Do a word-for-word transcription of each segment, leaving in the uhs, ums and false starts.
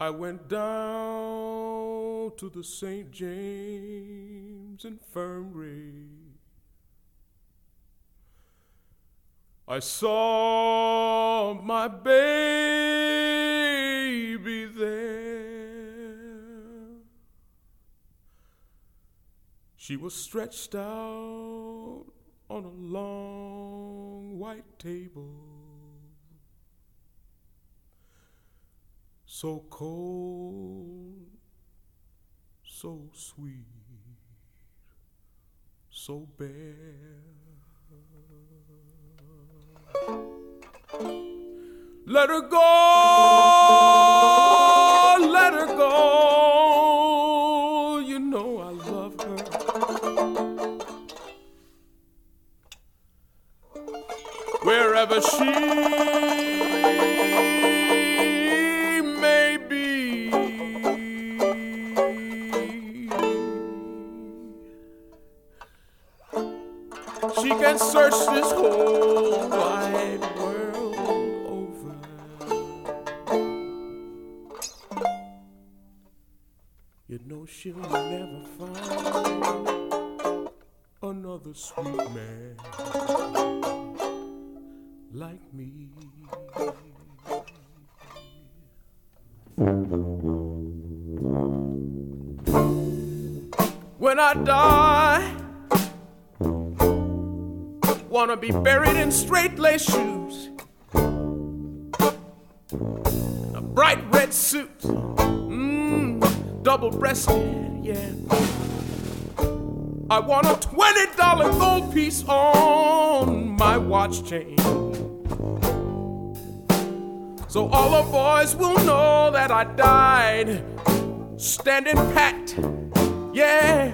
I went down to the Saint James Infirmary. I saw my baby there. She was stretched out on a long white table, so cold, so sweet, so bare. Let her go, let her go, you know I love her. Wherever she may be, she can search this whole wide world over. You know she'll never find another sweet man like me. When I die, wanna be buried in straight lace shoes, a bright red suit, mmm, double-breasted, yeah. I want a twenty dollar gold piece on my watch chain, so all the boys will know that I died standing pat, yeah.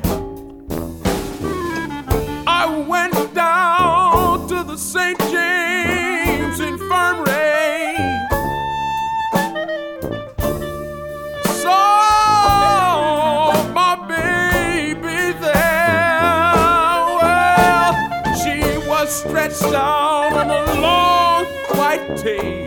I went down to the Saint James Infirmary, saw my baby there. Well, she was stretched out on a long white table,